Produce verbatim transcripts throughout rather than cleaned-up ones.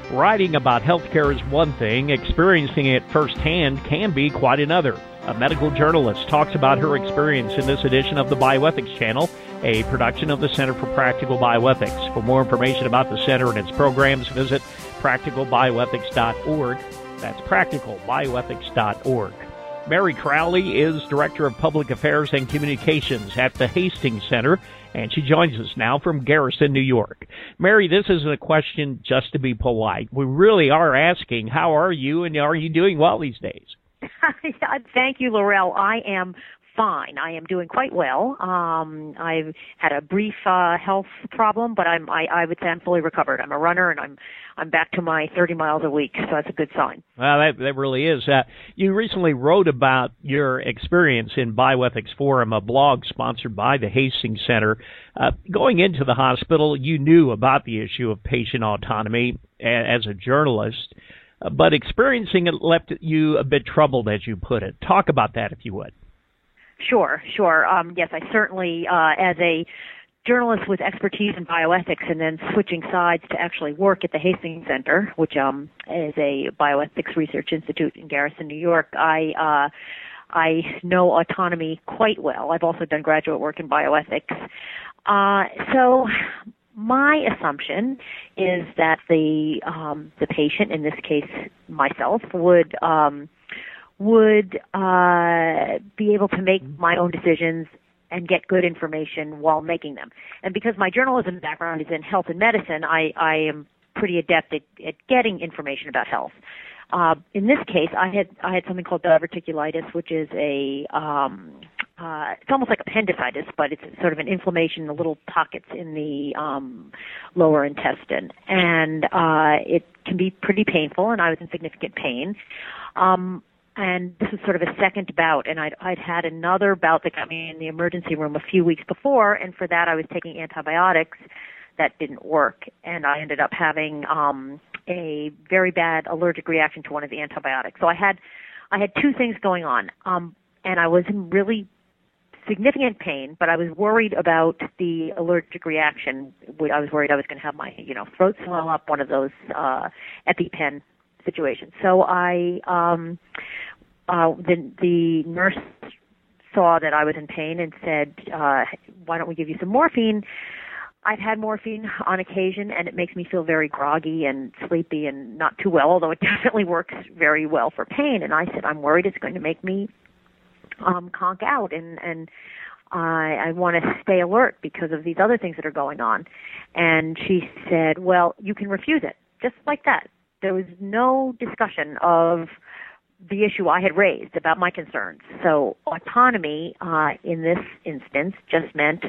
Writing about healthcare is one thing, experiencing it firsthand can be quite another. A medical journalist talks about her experience in this edition of the Bioethics Channel, a production of the Center for Practical Bioethics. For more information about the center and its programs, visit practical bioethics dot org. That's practical bioethics dot org. Mary Crowley is Director of Public Affairs and Communications at the Hastings Center, and she joins us now from Garrison, New York. Mary, this isn't a question just to be polite. We really are asking, how are you, and are you doing well these days? Thank you, Laurel. I am fine. I am doing quite well. Um, I've had a brief uh, health problem, but I'm, I, I would say I'm fully recovered. I'm a runner, and I'm I'm back to my thirty miles a week, so that's a good sign. Well, that, that really is. Uh, you recently wrote about your experience in Bioethics Forum, a blog sponsored by the Hastings Center. Uh, going into the hospital, you knew about the issue of patient autonomy as a journalist, uh, but experiencing it left you a bit troubled, as you put it. Talk about that, if you would. Sure, sure. Um, yes, I certainly, uh, as a journalist with expertise in bioethics and then switching sides to actually work at the Hastings Center, which um, is a bioethics research institute in Garrison, New York, I uh, I know autonomy quite well. I've also done graduate work in bioethics. Uh, so my assumption is that the um, the patient, in this case myself, would um, would uh, be able to make my own decisions and get good information while making them. And because my journalism background is in health and medicine, I, I am pretty adept at, at getting information about health. Uh, in this case, I had I had something called diverticulitis, which is a um, uh, it's almost like appendicitis, but it's sort of an inflammation in the little pockets in the um, lower intestine, and uh, it can be pretty painful. And I was in significant pain. Um, And this was sort of a second bout, and I'd, I'd had another bout that got me in the emergency room a few weeks before, and for that I was taking antibiotics that didn't work, and I ended up having um, a very bad allergic reaction to one of the antibiotics. So I had, I had two things going on, um, and I was in really significant pain, but I was worried about the allergic reaction. I was worried I was going to have my, you know, throat swell up, one of those uh, EpiPen situations. So I, um, uh, the, the nurse saw that I was in pain and said, uh, why don't we give you some morphine? I've had morphine on occasion, and it makes me feel very groggy and sleepy and not too well, although it definitely works very well for pain. And I said, I'm worried it's going to make me um, conk out, and, and I, I want to stay alert because of these other things that are going on. And she said, well, you can refuse it, just like that. There was no discussion of the issue I had raised about my concerns. So autonomy uh, in this instance just meant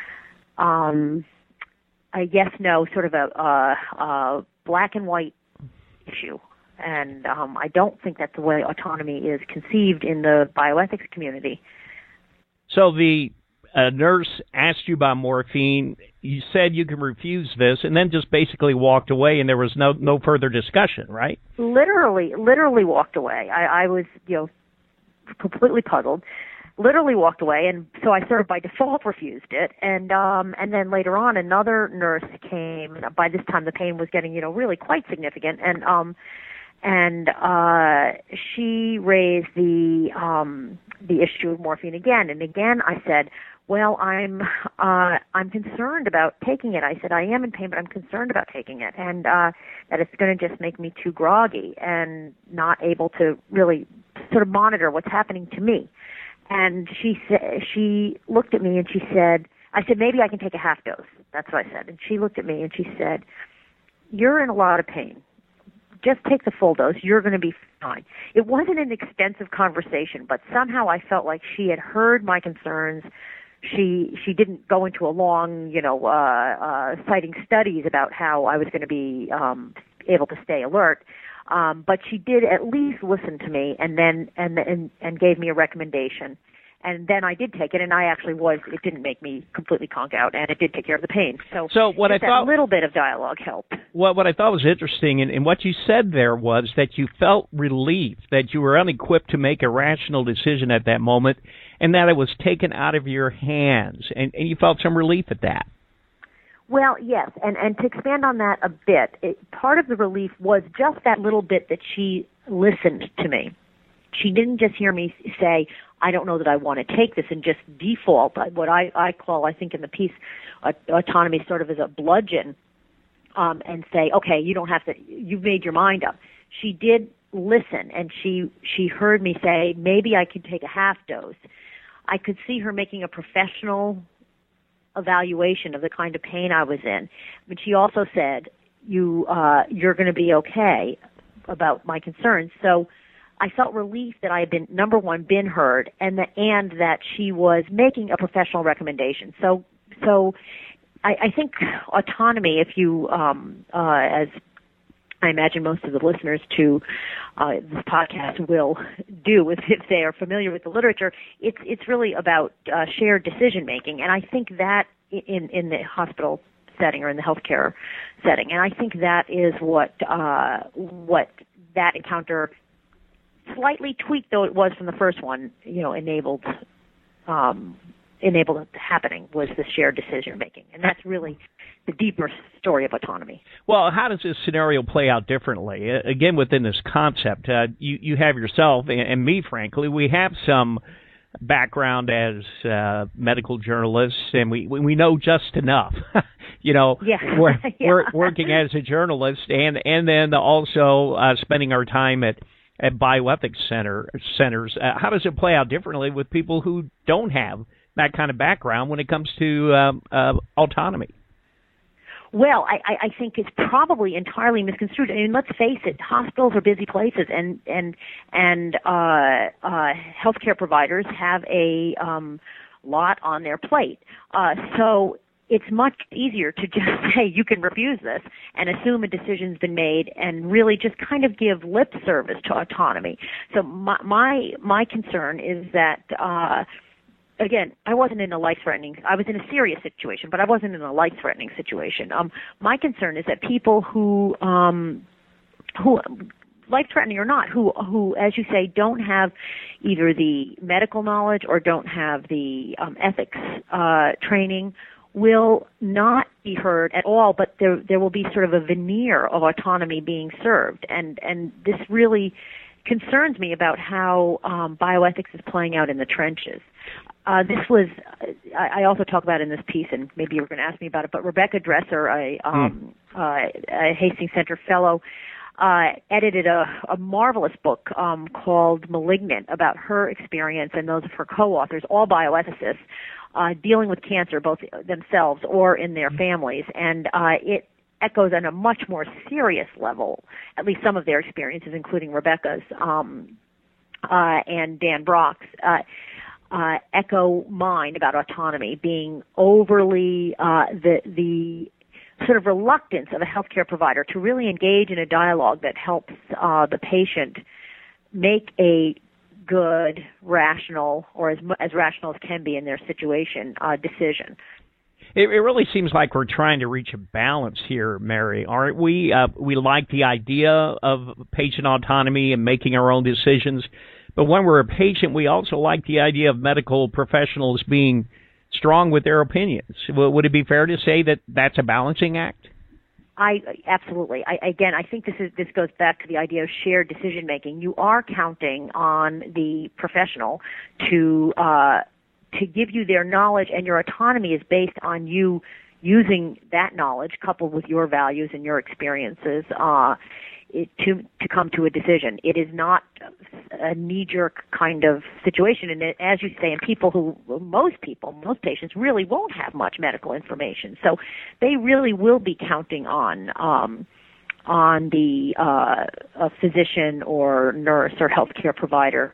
um, a yes-no, sort of a, a, a black and white issue. And um, I don't think that's the way autonomy is conceived in the bioethics community. So the a nurse asked you about morphine, you said you can refuse this, and then just basically walked away, and there was no no further discussion, right? Literally, literally walked away. I, I was, you know, completely puzzled. Literally walked away, and so I sort of by default refused it. And um, and then later on, another nurse came. By this time, the pain was getting, you know, really quite significant, and um, and uh, she raised the um, the issue of morphine again. And again, I said, well, I'm uh, I'm concerned about taking it. I said, I am in pain, but I'm concerned about taking it, and uh, that it's going to just make me too groggy and not able to really sort of monitor what's happening to me. And she said, she looked at me and she said, I said, maybe I can take a half dose. That's what I said. And she looked at me and she said, you're in a lot of pain. Just take the full dose. You're going to be fine. It wasn't an extensive conversation, but somehow I felt like she had heard my concerns. She she didn't go into a long, you know, uh, uh, citing studies about how I was going to be um, able to stay alert. Um, but she did at least listen to me, and then and and and gave me a recommendation. And then I did take it, and I actually was. It didn't make me completely conk out, and it did take care of the pain. So, so what I thought, a little bit of dialogue helped. What what I thought was interesting, and, and what you said there was that you felt relief that you were unequipped to make a rational decision at that moment, and that it was taken out of your hands, and, and you felt some relief at that. Well, yes, and, and to expand on that a bit, it, part of the relief was just that little bit that she listened to me. She didn't just hear me say, I don't know that I want to take this, and just default, what I, I call, I think in the piece, uh, autonomy sort of as a bludgeon, um, and say, okay, you don't have to, you've made your mind up. She did listen, and she, she heard me say, maybe I could take a half dose. I could see her making a professional evaluation of the kind of pain I was in. But she also said, you, uh, you're going to be okay about my concerns. So I felt relief that I had been, number one, been heard, and that, and that she was making a professional recommendation. So, so I, I think autonomy, if you, um, uh, as I imagine most of the listeners to uh, this podcast will do if, if they are familiar with the literature, it's it's really about uh, shared decision making, and I think that in in the hospital setting or in the healthcare setting, and I think that is what uh, what that encounter, slightly tweaked though it was from the first one, you know, enabled um, enabled happening, was the shared decision making, and that's really the deeper story of autonomy. Well, how does this scenario play out differently? Uh, again, within this concept, uh, you, you have yourself, and, and me, frankly, we have some background as uh, medical journalists, and we, we know just enough. you know, yeah. we're, yeah. we're working as a journalist, and, and then also uh, spending our time at, at bioethics center, centers. Uh, how does it play out differently with people who don't have that kind of background when it comes to um, uh, autonomy? Well, I, I think it's probably entirely misconstrued. I mean, let's face it, hospitals are busy places, and and and uh, uh, healthcare providers have a um, lot on their plate. Uh, so it's much easier to just say you can refuse this and assume a decision's been made, and really just kind of give lip service to autonomy. So my my, my concern is that. Uh, Again, I wasn't in a life-threatening, I was in a serious situation, but I wasn't in a life-threatening situation. Um, my concern is that people who, um, who, life-threatening or not, who, who, as you say, don't have either the medical knowledge or don't have the um, ethics uh, training, will not be heard at all, but there, there will be sort of a veneer of autonomy being served. And, and this really concerns me about how um, bioethics is playing out in the trenches. Uh, this was, I, I also talk about in this piece, and maybe you were going to ask me about it, but Rebecca Dresser, a, um, mm. uh, a Hastings Center fellow, uh, edited a, a marvelous book um, called Malignant about her experience and those of her co-authors, all bioethicists, uh, dealing with cancer, both themselves or in their families. And uh, it echoes on a much more serious level, at least some of their experiences, including Rebecca's um, uh, and Dan Brock's, uh, uh, echo mine about autonomy being overly uh, the the sort of reluctance of a healthcare provider to really engage in a dialogue that helps uh, the patient make a good, rational, or as as rational as can be in their situation, uh, decision. It, it really seems like we're trying to reach a balance here, Mary, aren't we? Uh, we like the idea of patient autonomy and making our own decisions, but when we're a patient, we also like the idea of medical professionals being strong with their opinions. Would it be fair to say that that's a balancing act? I absolutely. I, again, I think this is this goes back to the idea of shared decision making. You are counting on the professional to uh, to give you their knowledge, and your autonomy is based on you using that knowledge coupled with your values and your experiences uh, it, to to come to a decision. It is not a knee-jerk kind of situation, and it, as you say, and people who, most people, most patients really won't have much medical information, so they really will be counting on um, on the uh, a physician or nurse or healthcare provider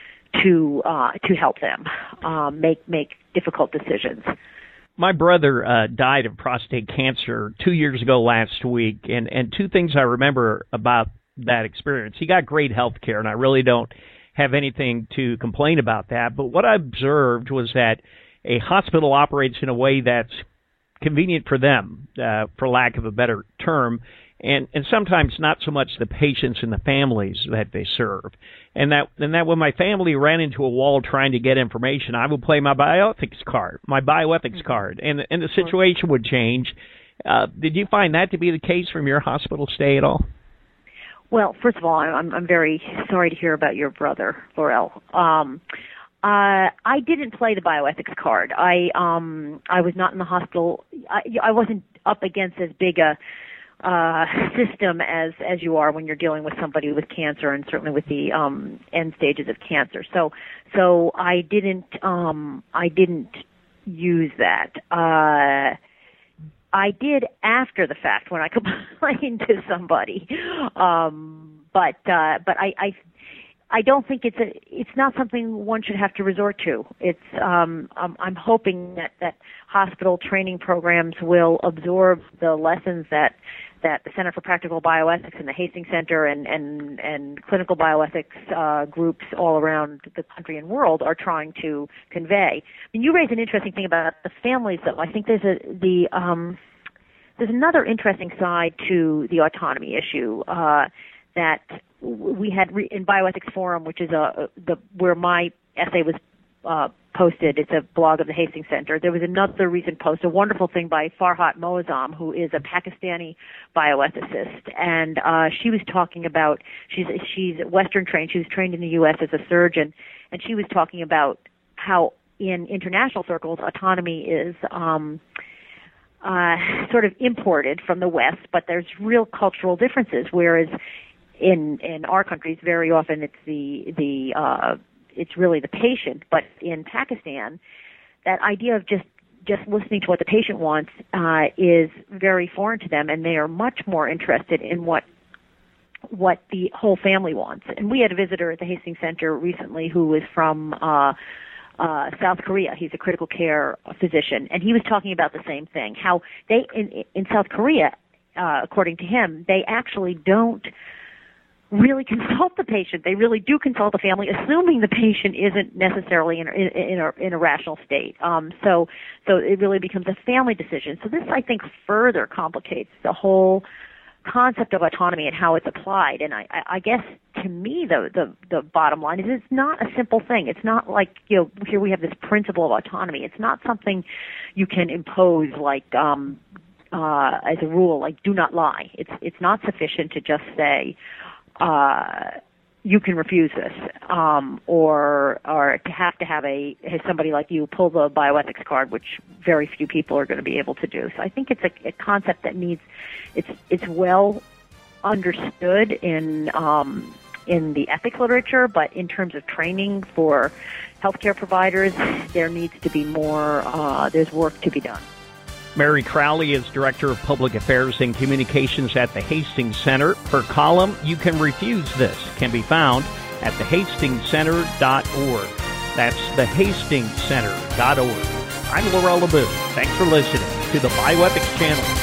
to uh, to help them um, make make difficult decisions. My brother uh, died of prostate cancer two years ago last week, and, and two things I remember about that experience. He got great health care, and I really don't have anything to complain about that. But what I observed was that a hospital operates in a way that's convenient for them, uh, for lack of a better term, and, and sometimes not so much the patients and the families that they serve. And that and that when my family ran into a wall trying to get information, I would play my bioethics card, my bioethics card, and and the situation would change, Uh, did you find that to be the case from your hospital stay at all? Well, first of all, I'm, I'm very sorry to hear about your brother, Laurel. Um, uh, I didn't play the bioethics card. I um, I was not in the hospital. I, I wasn't up against as big a uh, system as as you are when you're dealing with somebody with cancer, and certainly with the um, end stages of cancer. So so I didn't um, I didn't use that. Uh, I did after the fact when I complained to somebody, um, but uh, but I, I I don't think it's a it's not something one should have to resort to. It's um, I'm, I'm hoping that, that hospital training programs will absorb the lessons that that the Center for Practical Bioethics and the Hastings Center and and, and clinical bioethics uh, groups all around the country and world are trying to convey. And you raise an interesting thing about the families, though. I think there's a the um, there's another interesting side to the autonomy issue uh, that we had re- in Bioethics Forum, which is a the where my essay was uh, posted. It's a blog of the Hastings Center. There was another recent post, a wonderful thing by Farhat Moazzam, who is a Pakistani bioethicist, and uh, she was talking about she's she's Western trained. She was trained in the U S as a surgeon, and she was talking about how in international circles autonomy is um, uh, sort of imported from the West, but there's real cultural differences. Whereas in in our countries, very often it's the the uh, it's really the patient, but in Pakistan, that idea of just, just listening to what the patient wants uh, is very foreign to them, and they are much more interested in what what the whole family wants. And we had a visitor at the Hastings Center recently who was from uh, uh, South Korea. He's a critical care physician, and he was talking about the same thing, how they, in, in South Korea, uh, according to him, they actually don't really consult the patient. They really do consult the family, assuming the patient isn't necessarily in, in, in, a, in a rational state. Um, so, so it really becomes a family decision. So this, I think, further complicates the whole concept of autonomy and how it's applied. And I, I guess to me, the, the the bottom line is it's not a simple thing. It's not like, you know, here we have this principle of autonomy. It's not something you can impose like um, uh, as a rule, like do not lie. It's it's not sufficient to just say, Uh, you can refuse this, um, or or to have to have a have somebody like you pull the bioethics card, which very few people are going to be able to do. So I think it's a, a concept that needs it's it's well understood in um, in the ethics literature, but in terms of training for healthcare providers, there needs to be more. Uh, there's work to be done. Mary Crowley is Director of Public Affairs and Communications at the Hastings Center. Her column, You Can Refuse This, can be found at the hastings center dot org. That's the hastings center dot org. I'm Laurel LeBoeuf. Thanks for listening to the Bioethics Channel.